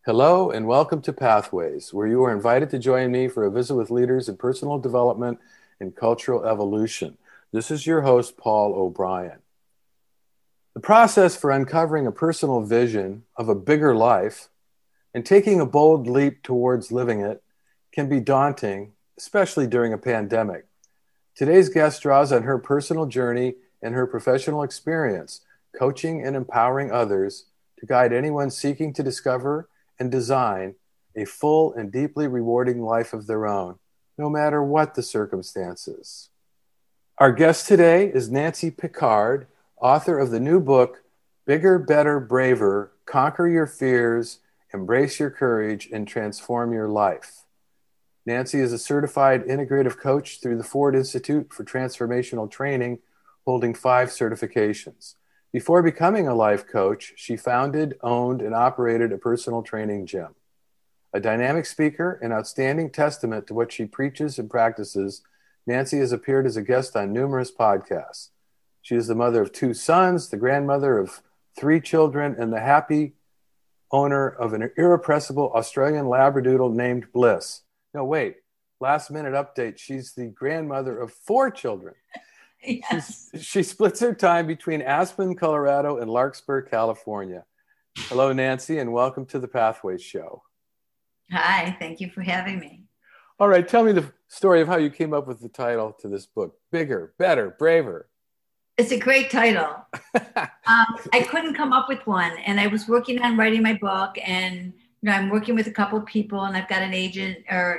Hello and welcome to Pathways, where you are invited to join me for a visit with leaders in personal development and cultural evolution. This is your host, Paul O'Brien. The process for uncovering a personal vision of a bigger life and taking a bold leap towards living it can be daunting, especially during a pandemic. Today's guest draws on her personal journey and her professional experience, coaching and empowering others to guide anyone seeking to discover and design a full and deeply rewarding life of their own, no matter what the circumstances. Our guest today is Nancy Pickard, author of the new book, Bigger, Better, Braver, Conquer Your Fears, Embrace Your Courage, and Transform Your Life. Nancy is a certified integrative coach through the Ford Institute for Transformational Training, holding 5 certifications. Before becoming a life coach, she founded, owned, and operated a personal training gym. A dynamic speaker, an outstanding testament to what she preaches and practices, Nancy has appeared as a guest on numerous podcasts. She is the mother of 2 sons, the grandmother of 3 children, and the happy owner of an irrepressible Australian Labradoodle named Bliss. No, wait, last minute update. She's the grandmother of 4 children. Yes. She splits her time between Aspen, Colorado, and Larkspur, California. Hello, Nancy, and welcome to the Pathways Show. Hi, thank you for having me. All right, tell me the story of how you came up with the title to this book, Bigger, Better, Braver. It's a great title. I couldn't come up with one, and I was working on writing my book, and I'm working with a couple of people, and I've got an agent,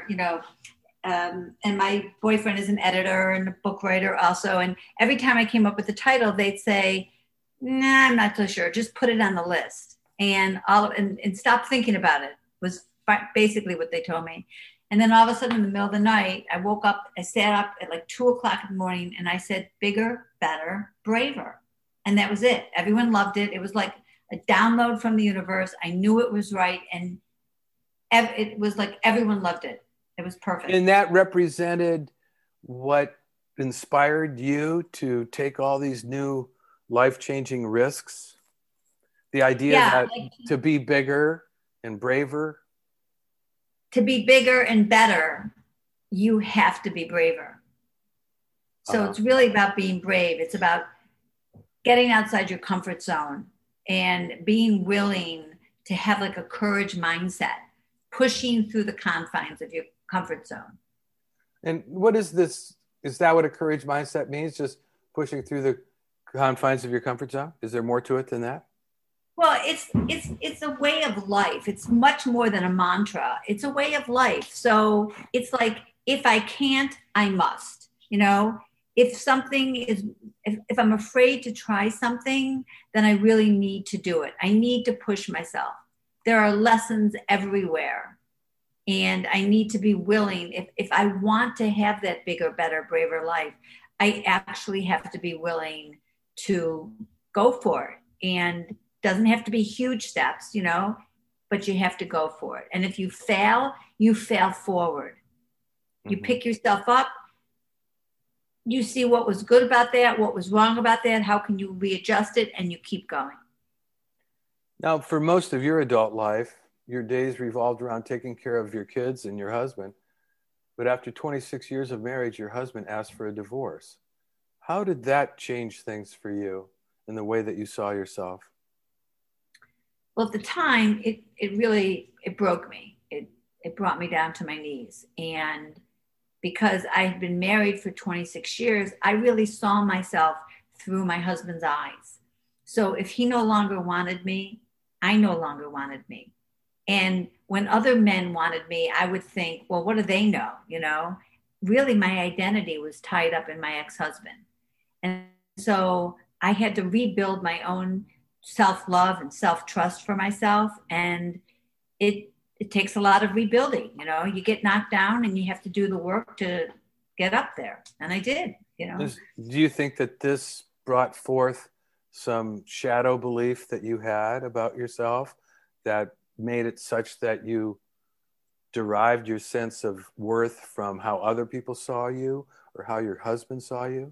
and my boyfriend is an editor and a book writer also. And every time I came up with the title, they'd say, "Nah, I'm not so sure. Just put it on the list and stop thinking about it." Was basically what they told me. And then all of a sudden, in the middle of the night, I woke up. I sat up at like 2:00 in the morning, and I said, "Bigger, better, braver," and that was it. Everyone loved it. It was like a download from the universe. I knew it was right, and it was like everyone loved it. It was perfect. And that represented what inspired you to take all these new life-changing risks? The idea that to be bigger and braver? To be bigger and better, you have to be braver. So It's really about being brave. It's about getting outside your comfort zone and being willing to have like a courage mindset, pushing through the confines of your comfort zone. And what is this? Is that what a courage mindset means? Just pushing through the confines of your comfort zone? Is there more to it than that? Well, it's a way of life. It's much more than a mantra. It's a way of life. So it's like, if I can't, I must. If I'm afraid to try something, then I really need to do it. I need to push myself. There are lessons everywhere. And I need to be willing, if I want to have that bigger, better, braver life, I actually have to be willing to go for it. And doesn't have to be huge steps, but you have to go for it. And if you fail forward. Mm-hmm. You pick yourself up. You see what was good about that, what was wrong about that, how can you readjust it, and you keep going. Now, for most of your adult life, your days revolved around taking care of your kids and your husband. But after 26 years of marriage, your husband asked for a divorce. How did that change things for you in the way that you saw yourself? Well, at the time, it really broke me. It brought me down to my knees. And because I had been married for 26 years, I really saw myself through my husband's eyes. So if he no longer wanted me, I no longer wanted me. And when other men wanted me, I would think, well, what do they know? Really my identity was tied up in my ex-husband. And so I had to rebuild my own self-love and self-trust for myself. And it takes a lot of rebuilding. You get knocked down and you have to do the work to get up there. And I did, Do you think that this brought forth some shadow belief that you had about yourself that made it such that you derived your sense of worth from how other people saw you or how your husband saw you?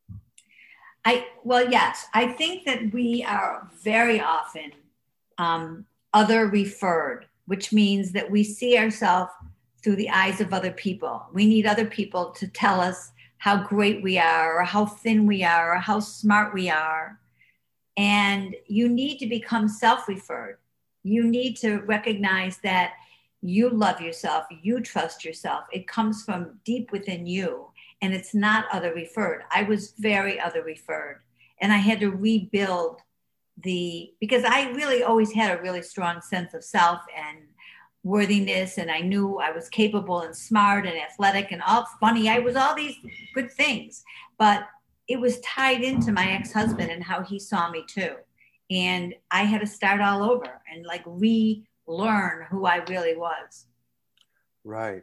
Well, yes. I think that we are very often other referred. which means that we see ourselves through the eyes of other people. We need other people to tell us how great we are, or how thin we are, or how smart we are. And you need to become self referred. You need to recognize that you love yourself, you trust yourself. It comes from deep within you, and it's not other referred. I was very other referred, and I had to rebuild because I really always had a really strong sense of self and worthiness, and I knew I was capable and smart and athletic and all funny. I was all these good things, but it was tied into my ex-husband and how he saw me too. And I had to start all over and like relearn who I really was. Right.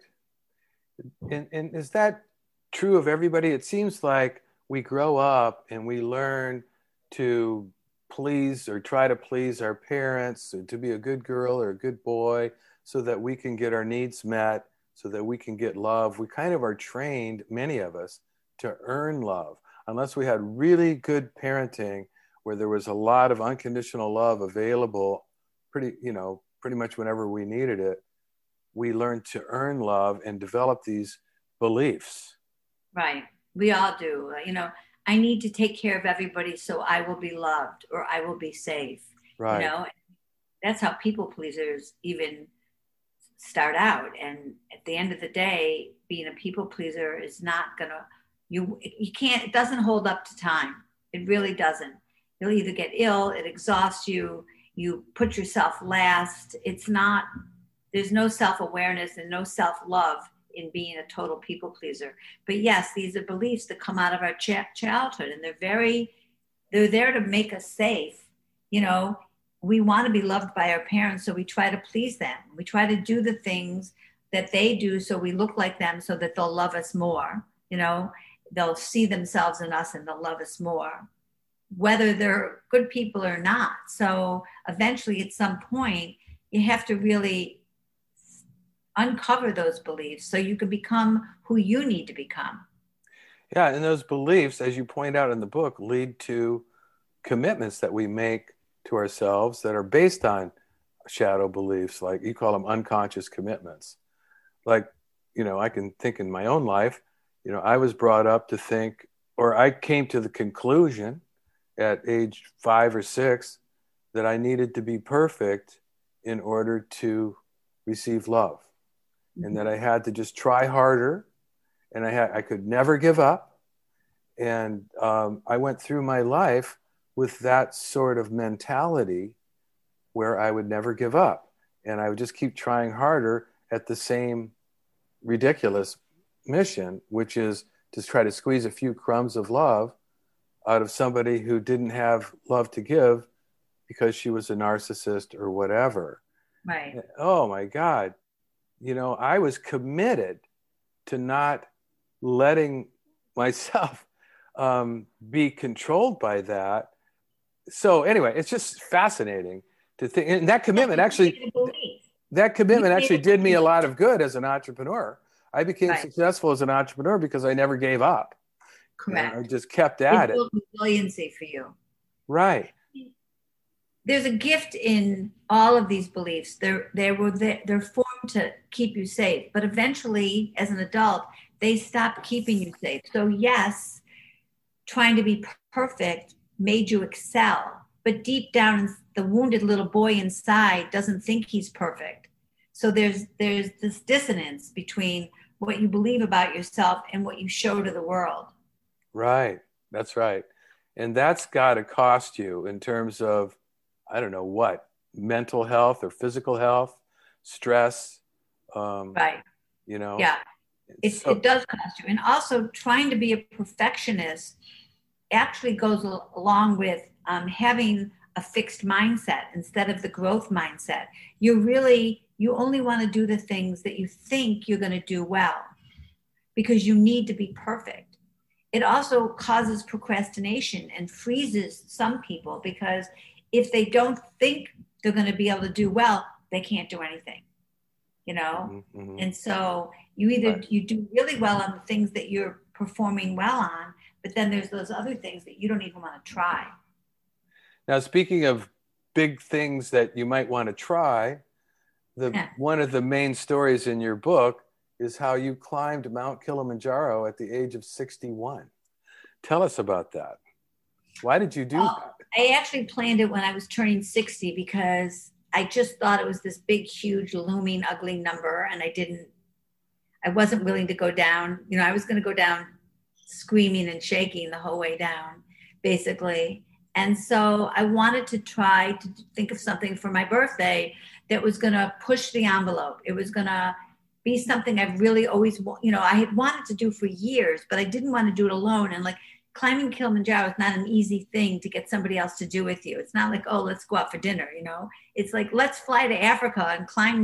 And is that true of everybody? It seems like we grow up and we learn to please or try to please our parents, or to be a good girl or a good boy, so that we can get our needs met, so that we can get love. We kind of are trained, many of us, to earn love. Unless we had really good parenting where there was a lot of unconditional love available pretty much whenever we needed it, we learned to earn love and develop these beliefs. Right. We all do. I need to take care of everybody so I will be loved or I will be safe. Right. That's how people pleasers even start out. And at the end of the day, being a people pleaser is not gonna you can't, it doesn't hold up to time. It really doesn't. You'll either get ill, it exhausts you, you put yourself last. There's no self-awareness and no self-love in being a total people pleaser. But yes, these are beliefs that come out of our childhood, and they're there to make us safe. We want to be loved by our parents, so we try to please them. We try to do the things that they do so we look like them, so that they'll love us more. They'll see themselves in us and they'll love us more, whether they're good people or not. So eventually, at some point, you have to really uncover those beliefs so you can become who you need to become. Yeah, and those beliefs, as you point out in the book, lead to commitments that we make to ourselves that are based on shadow beliefs, like you call them unconscious commitments. Like, I can think in my own life, I was brought up to think, or I came to the conclusion at age 5 or 6 that I needed to be perfect in order to receive love, and that I had to just try harder, and I could never give up. And I went through my life with that sort of mentality where I would never give up, and I would just keep trying harder at the same ridiculous mission, which is to try to squeeze a few crumbs of love out of somebody who didn't have love to give because she was a narcissist or whatever. Right. Oh my God. I was committed to not letting myself be controlled by that. So anyway, it's just fascinating to think, and that commitment actually did me a lot of good as an entrepreneur. I became successful as an entrepreneur because I never gave up. Correct. I just kept at it. Built resiliency for you. Right. There's a gift in all of these beliefs. They're formed to keep you safe, but eventually, as an adult, they stop keeping you safe. So yes, trying to be perfect made you excel, but deep down, the wounded little boy inside doesn't think he's perfect. So there's this dissonance between what you believe about yourself and what you show to the world. Right. That's right. And that's got to cost you in terms of, I don't know what, mental health or physical health, stress. Right. Yeah. It does cost you. And also trying to be a perfectionist actually goes along with having a fixed mindset instead of the growth mindset. You only want to do the things that you think you're going to do well because you need to be perfect. It also causes procrastination and freezes some people because if they don't think they're going to be able to do well, they can't do anything, Mm-hmm. And so you do really well on the things that you're performing well on, but then there's those other things that you don't even want to try. Now, speaking of big things that you might want to try, Yeah. one of the main stories in your book is how you climbed Mount Kilimanjaro at the age of 61. Tell us about that. Why did you do Well, that? I actually planned it when I was turning 60 because I just thought it was this big, huge, looming, ugly number. And I wasn't willing to go down. I was going to go down screaming and shaking the whole way down, basically. And so I wanted to try to think of something for my birthday that was going to push the envelope. It was going to be something I've really always, I had wanted to do for years, but I didn't want to do it alone. And like climbing Kilimanjaro is not an easy thing to get somebody else to do with you. It's not like, oh, let's go out for dinner, It's like, let's fly to Africa and climb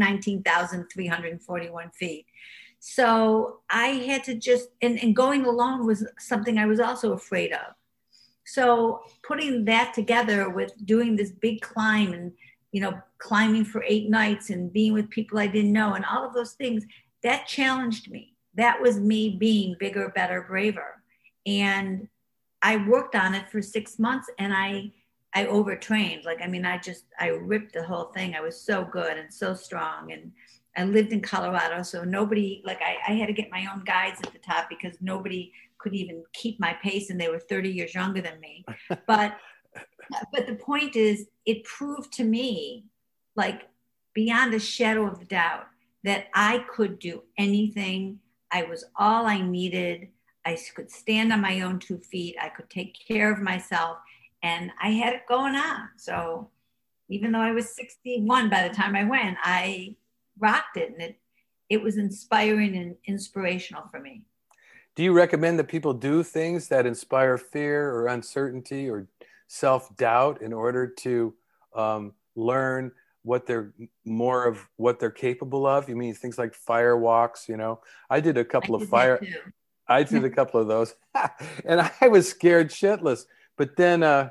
19,341 feet. So I had to and going alone was something I was also afraid of. So putting that together with doing this big climb and, climbing for 8 nights and being with people I didn't know and all of those things, that challenged me. That was me being bigger, better, braver. And I worked on it for 6 months and I overtrained. I ripped the whole thing. I was so good and so strong. And I lived in Colorado. So nobody, I had to get my own guides at the top because nobody could even keep my pace. And they were 30 years younger than me. But the point is, it proved to me, beyond a shadow of a doubt, that I could do anything. I was all I needed. I could stand on my own 2 feet. I could take care of myself. And I had it going on. So even though I was 61 by the time I went, I rocked it. And it was inspiring and inspirational for me. Do you recommend that people do things that inspire fear or uncertainty or self-doubt in order to learn what they're capable of? You mean things like fire walks? I did a couple of I did a couple of those and I was scared shitless. But then, I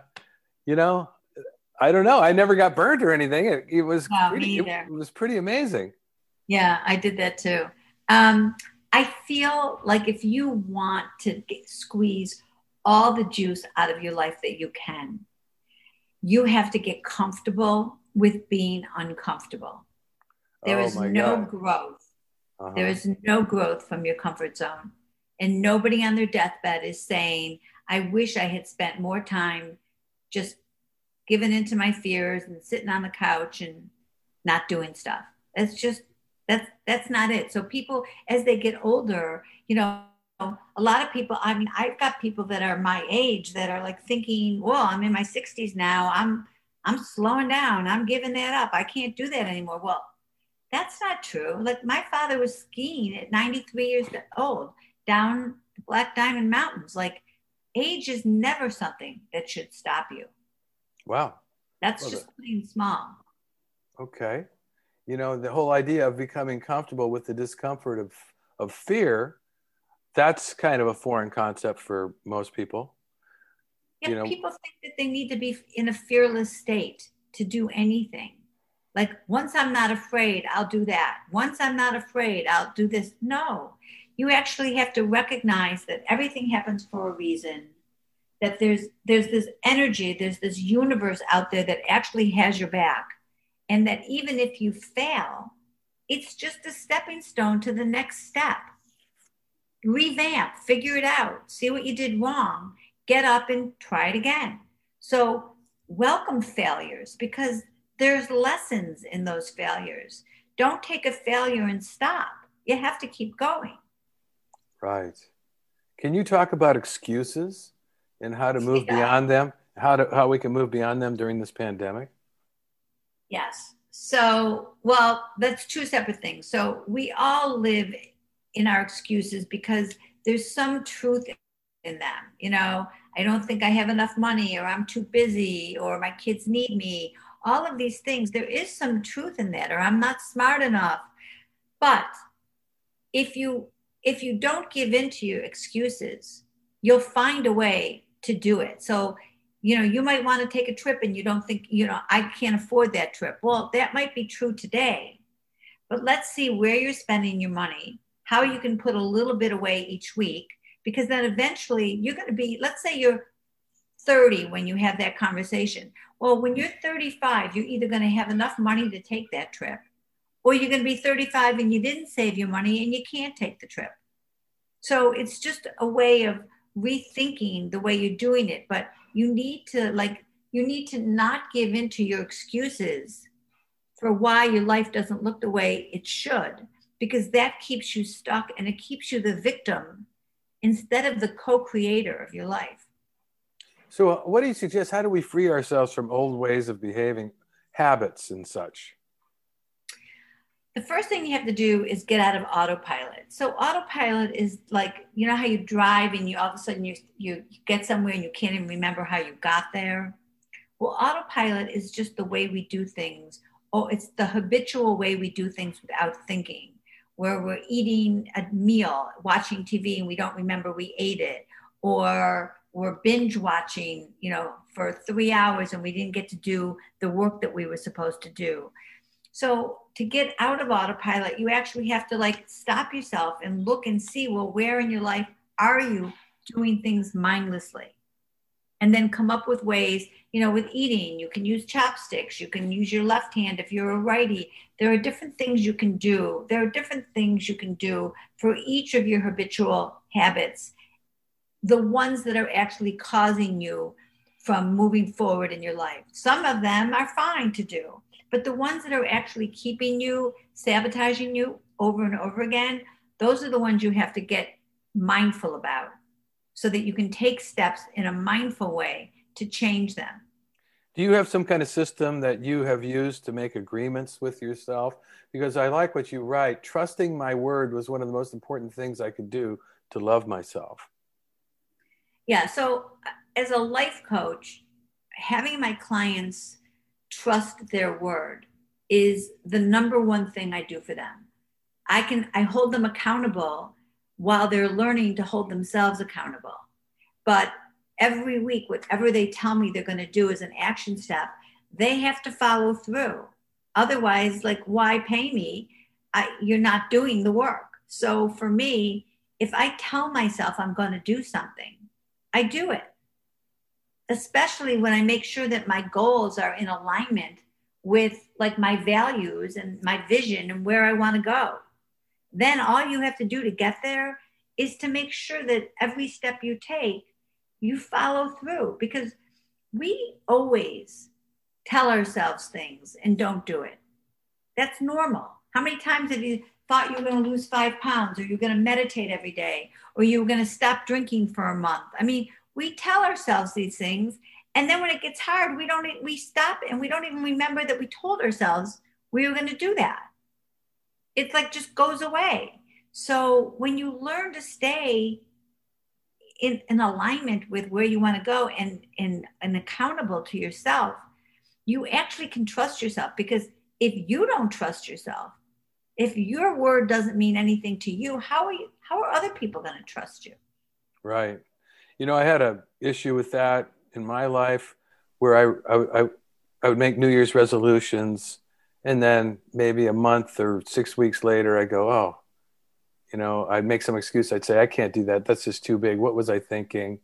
don't know. I never got burned or anything. It was it was pretty amazing. Yeah, I did that too. I feel like if you want to squeeze all the juice out of your life that you can, you have to get comfortable with being uncomfortable. There is no growth. Uh-huh. There is no growth from your comfort zone. And nobody on their deathbed is saying, I wish I had spent more time just giving into my fears and sitting on the couch and not doing stuff. That's not it. So people, as they get older, a lot of people, I've got people that are my age that are thinking, well, I'm in my 60s now. I'm slowing down. I'm giving that up. I can't do that anymore. Well, that's not true. My father was skiing at 93 years old down the Black Diamond Mountains. Age is never something that should stop you. Wow. That's just plain small. Okay. The whole idea of becoming comfortable with the discomfort of fear, that's kind of a foreign concept for most people. Yeah, people think that they need to be in a fearless state to do anything. Once I'm not afraid, I'll do that. Once I'm not afraid, I'll do this. No, you actually have to recognize that everything happens for a reason, that there's this energy, there's this universe out there that actually has your back. And that even if you fail, it's just a stepping stone to the next step. Revamp, figure it out, see what you did wrong, get up and try it again. So welcome failures because there's lessons in those failures. Don't take a failure and stop. You have to keep going. Right. Can you talk about excuses and how to move beyond them? How we can move beyond them during this pandemic? Yes. So, well, that's two separate things. So we all live in our excuses because there's some truth in them. I don't think I have enough money, or I'm too busy, or my kids need me. All of these things, there is some truth in that, or I'm not smart enough. But if you don't give in to your excuses, you'll find a way to do it. So you might want to take a trip and you don't think, I can't afford that trip. Well, that might be true today, but let's see where you're spending your money, how you can put a little bit away each week, because then eventually you're going to be, let's say you're 30 when you have that conversation. Well, when you're 35, you're either going to have enough money to take that trip, or you're going to be 35 and you didn't save your money and you can't take the trip. So it's just a way of rethinking the way you're doing it. But you need to not give in to your excuses for why your life doesn't look the way it should, because that keeps you stuck and it keeps you the victim instead of the co-creator of your life. So what do you suggest? How do we free ourselves from old ways of behaving, habits and such? The first thing you have to do is get out of autopilot. So autopilot is like, you know how you drive and you all of a sudden you get somewhere and you can't even remember how you got there. Well, autopilot is just the way we do things. Oh, it's the habitual way we do things without thinking, where we're eating a meal, watching TV, and we don't remember we ate it, or we're binge watching, for 3 hours and we didn't get to do the work that we were supposed to do. So to get out of autopilot, you actually have to stop yourself and look and see, well, where in your life are you doing things mindlessly? And then come up with ways, with eating, you can use chopsticks, you can use your left hand if you're a righty. There are different things you can do. There are different things you can do for each of your habitual habits, the ones that are actually causing you from moving forward in your life. Some of them are fine to do, but the ones that are actually keeping you, sabotaging you over and over again, those are the ones you have to get mindful about so that you can take steps in a mindful way to change them. Do you have some kind of system that you have used to make agreements with yourself? Because I like what you write. Trusting my word was one of the most important things I could do to love myself. Yeah. So as a life coach, having my clients trust their word is the number one thing I do for them. I hold them accountable while they're learning to hold themselves accountable. But every week, whatever they tell me they're going to do as an action step, they have to follow through. Otherwise, why pay me? You're not doing the work. So for me, if I tell myself I'm going to do something, I do it. Especially when I make sure that my goals are in alignment with my values and my vision and where I want to go. Then all you have to do to get there is to make sure that every step you take, you follow through, because we always tell ourselves things and don't do it. That's normal. How many times have you thought you were going to lose 5 pounds, or you're going to meditate every day, or you were going to stop drinking for a month? I mean, we tell ourselves these things, and then when it gets hard, we stop and we don't even remember that we told ourselves we were going to do that. It's just goes away. So when you learn to stay in alignment with where you want to go and accountable to yourself, you actually can trust yourself. Because if you don't trust yourself, if your word doesn't mean anything to you, how are other people going to trust you? Right. I had an issue with that in my life where I would make New Year's resolutions, and then maybe a month or 6 weeks later, I go, oh, I'd make some excuse. I'd say, I can't do that. That's just too big. What was I thinking?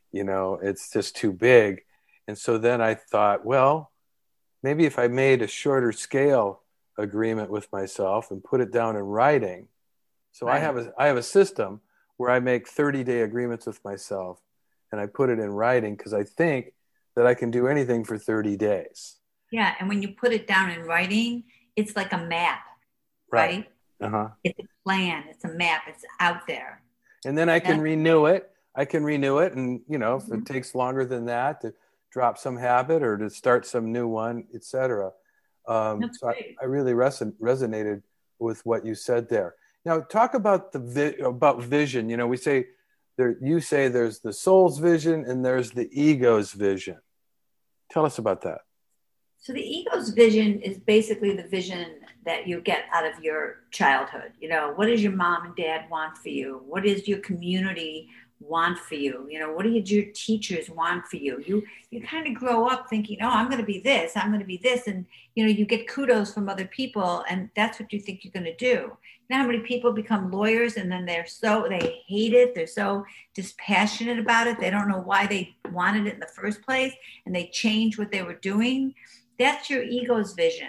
It's just too big. And so then I thought, well, maybe if I made a shorter scale agreement with myself and put it down in writing. So right. I have a system where I make 30-day agreements with myself, and I put it in writing because I think that I can do anything for 30 days. Yeah. And when you put it down in writing, it's like a map, right? Uh-huh. It's a plan. It's a map. It's out there. And then I can renew it. And, if it takes longer than that to drop some habit or to start some new one, et cetera. So I really resonated with what you said there. Now, talk about about vision. We say you say there's the soul's vision and there's the ego's vision. Tell us about that. So the ego's vision is basically the vision that you get out of your childhood. What does your mom and dad want for you? What does your community want for you? What do your teachers want for you? You kind of grow up thinking, oh, I'm going to be this, I'm going to be this. And, you get kudos from other people, and that's what you think you're going to do. How many people become lawyers and then they hate it. They're so dispassionate about it. They don't know why they wanted it in the first place, and they change what they were doing. That's your ego's vision.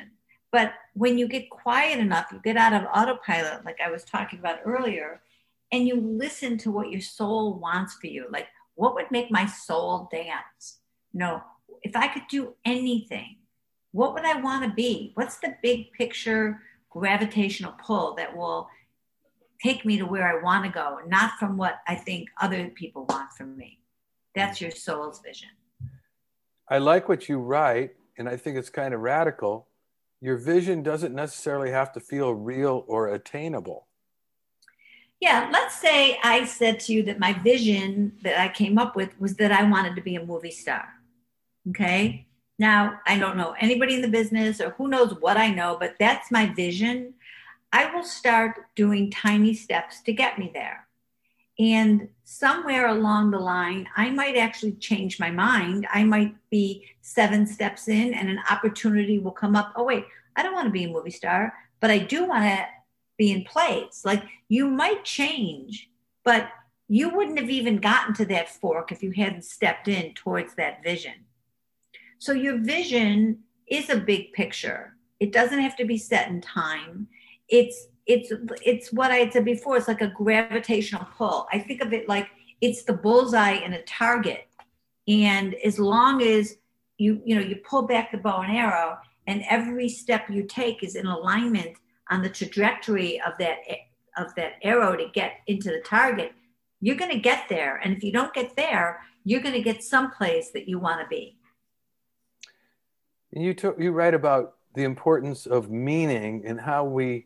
But when you get quiet enough, you get out of autopilot, like I was talking about earlier, and you listen to what your soul wants for you. Like, what would make my soul dance? You know, if I could do anything, what would I want to be? What's the big picture gravitational pull that will take me to where I want to go, not from what I think other people want from me? That's your soul's vision. I like what you write, and I think it's kind of radical. Your vision doesn't necessarily have to feel real or attainable. Yeah, let's say I said to you that my vision that I came up with was that I wanted to be a movie star. Okay. Now, I don't know anybody in the business or who knows what I know, but that's my vision. I will start doing tiny steps to get me there. And somewhere along the line, I might actually change my mind. I might be 7 steps in and an opportunity will come up. Oh, wait, I don't want to be a movie star, but I do want to be in plays. Like, you might change, but you wouldn't have even gotten to that fork if you hadn't stepped in towards that vision. So your vision is a big picture. It doesn't have to be set in time. It's what I had said before. It's like a gravitational pull. I think of it like it's the bullseye in a target. And as long as you pull back the bow and arrow, and every step you take is in alignment on the trajectory of that arrow to get into the target, you're going to get there. And if you don't get there, you're going to get someplace that you want to be. You write about the importance of meaning and how we,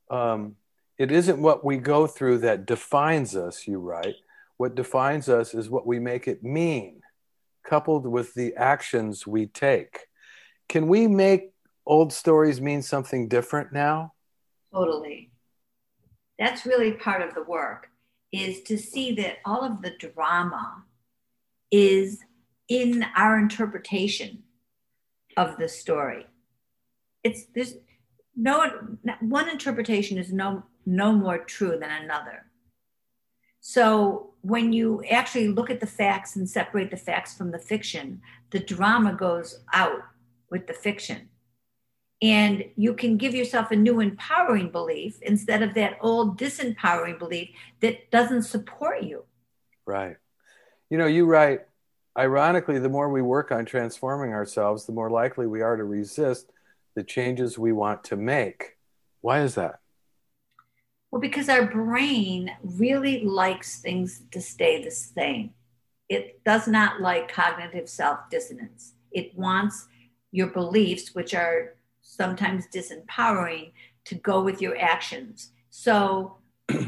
it isn't what we go through that defines us, you write. What defines us is what we make it mean, coupled with the actions we take. Can we make old stories mean something different now? Totally. That's really part of the work, is to see that all of the drama is in our interpretation of the story. There's one interpretation is no more true than another. So when you actually look at the facts and separate the facts from the fiction, the drama goes out with the fiction. And you can give yourself a new empowering belief instead of that old disempowering belief that doesn't support you. Right. You write, ironically, the more we work on transforming ourselves, the more likely we are to resist the changes we want to make. Why is that? Well, because our brain really likes things to stay the same. It does not like cognitive self-dissonance. It wants your beliefs, which are sometimes disempowering, to go with your actions. So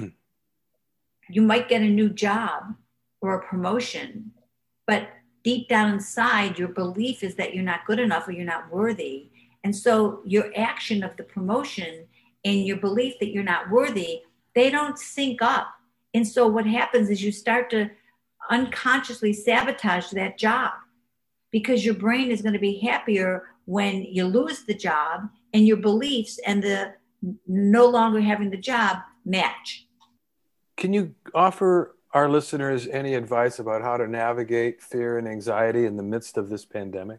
you might get a new job or a promotion, but deep down inside, your belief is that you're not good enough or you're not worthy. And so your action of the promotion and your belief that you're not worthy, they don't sync up. And so what happens is you start to unconsciously sabotage that job, because your brain is going to be happier when you lose the job and your beliefs and the no longer having the job match. Can you offer our listeners any advice about how to navigate fear and anxiety in the midst of this pandemic?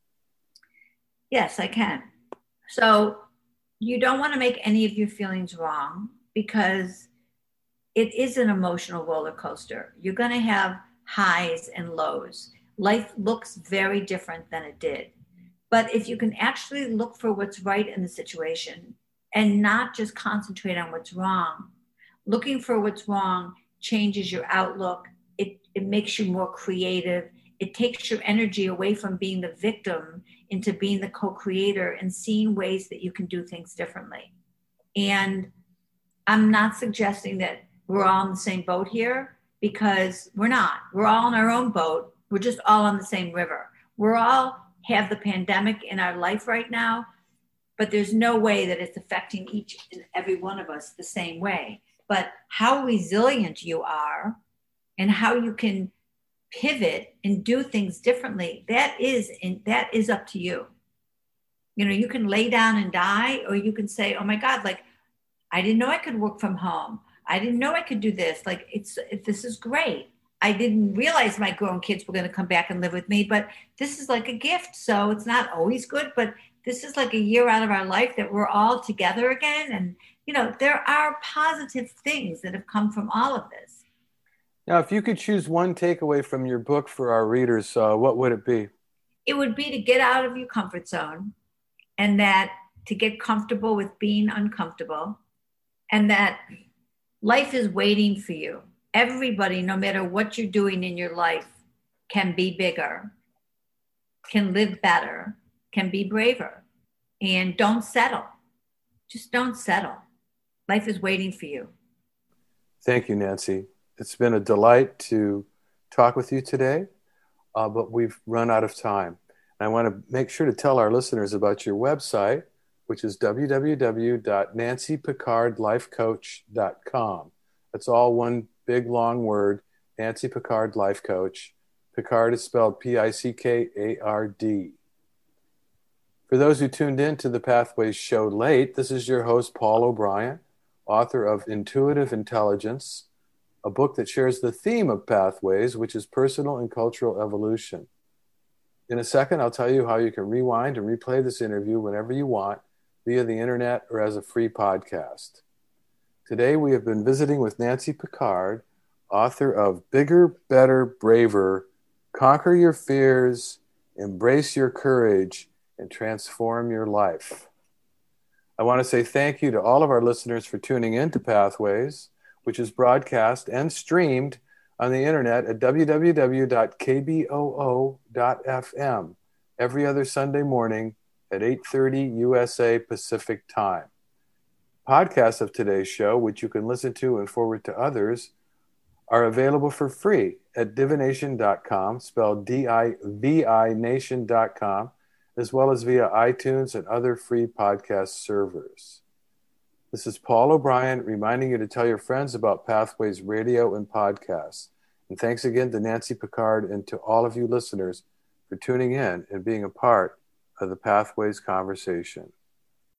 Yes, I can. So you don't want to make any of your feelings wrong, because it is an emotional roller coaster. You're going to have highs and lows. Life looks very different than it did. But if you can actually look for what's right in the situation and not just concentrate on what's wrong, looking for what's wrong changes your outlook. It makes you more creative. It takes your energy away from being the victim into being the co-creator and seeing ways that you can do things differently. And I'm not suggesting that we're all in the same boat here, because we're not. We're all in our own boat. We're just all on the same river. We're all have the pandemic in our life right now, but there's no way that it's affecting each and every one of us the same way. But how resilient you are and how you can pivot and do things differently, that is up to you. You can lay down and die, or you can say, oh my God, like, I didn't know I could work from home. I didn't know I could do this. Like, this is great. I didn't realize my grown kids were going to come back and live with me, but this is like a gift. So it's not always good, but this is like a year out of our life that we're all together again. And, there are positive things that have come from all of this. Now, if you could choose one takeaway from your book for our readers, what would it be? It would be to get out of your comfort zone, and that to get comfortable with being uncomfortable, and that life is waiting for you. Everybody, no matter what you're doing in your life, can be bigger, can live better, can be braver. And don't settle. Just don't settle. Life is waiting for you. Thank you, Nancy. It's been a delight to talk with you today, but we've run out of time. And I want to make sure to tell our listeners about your website, which is www.nancypicardlifecoach.com. That's all one big long word, Nancy Pickard Life Coach. Pickard is spelled Pickard. For those who tuned in to the Pathways show late, this is your host, Paul O'Brien, author of Intuitive Intelligence, a book that shares the theme of Pathways, which is personal and cultural evolution. In a second, I'll tell you how you can rewind and replay this interview whenever you want via the internet or as a free podcast. Today, we have been visiting with Nancy Pickard, author of Bigger, Better, Braver, Conquer Your Fears, Embrace Your Courage, and Transform Your Life. I want to say thank you to all of our listeners for tuning in to Pathways, which is broadcast and streamed on the internet at www.kboo.fm every other Sunday morning at 8:30 USA Pacific Time. Podcasts of today's show, which you can listen to and forward to others, are available for free at divination.com, spelled D-I-V-I nation.com, as well as via iTunes and other free podcast servers. This is Paul O'Brien reminding you to tell your friends about Pathways Radio and podcasts. And thanks again to Nancy Pickard and to all of you listeners for tuning in and being a part of the Pathways conversation.